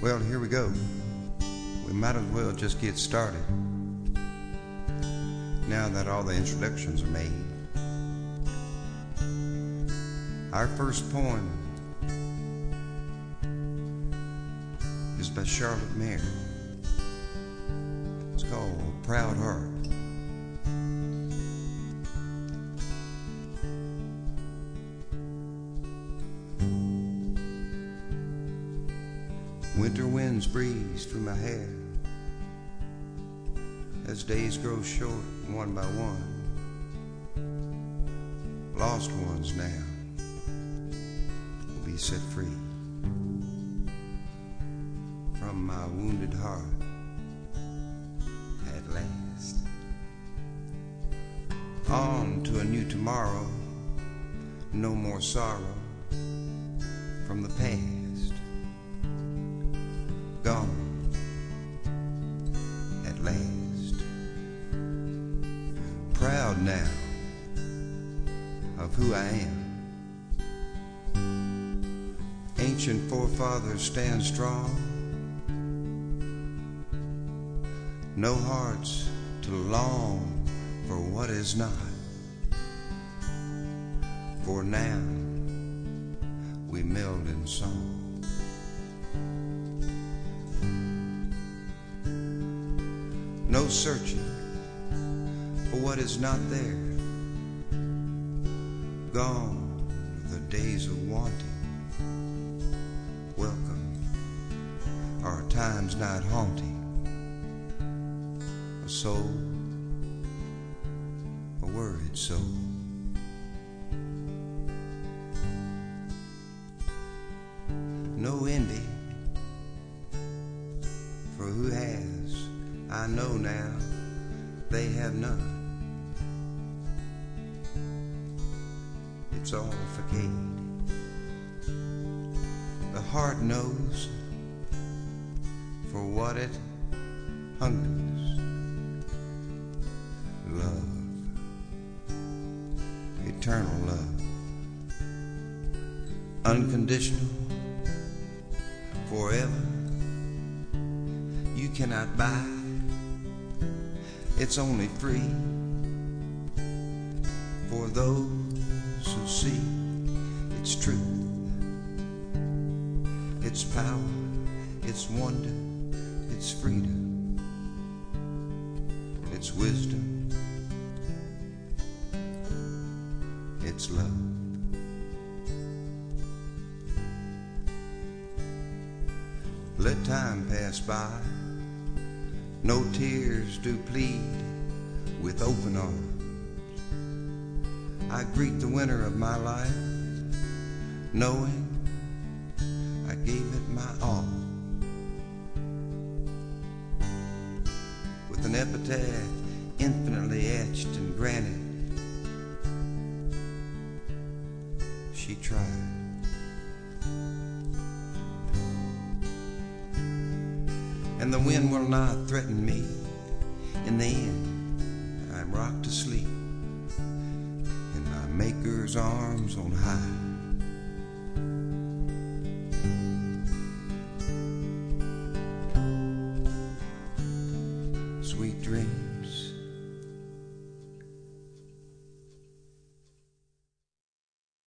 Well, here we go. We might as well just get started now that all the introductions are made. Our first poem is by Charlotte Mayer. It's called Proud Heart. Winter winds breeze through my hair as days grow short one by one. Lost ones now will be set free from my wounded heart at last. On to a new tomorrow, no more sorrow from the past. Gone at last. Proud now of who I am. Ancient forefathers stand strong. No hearts to long for what is not. For now we meld in song. No searching for what is not there. Gone are the days of wanting. Welcome are times not haunting. A soul, a worried soul. No envy for who has. I know now they have none. It's all for Kate. The heart knows for what it hungers. Love, eternal love, unconditional, forever. You cannot buy. It's only free for those who see its truth, its power, its wonder, its freedom, its wisdom, its love. Let time pass by. No tears do plead with open arms. I greet the winter of my life, knowing I gave it my all. With an epitaph infinitely etched in granite, she tried. And the wind will not threaten me. In the end, I'm rocked to sleep in my Maker's arms on high.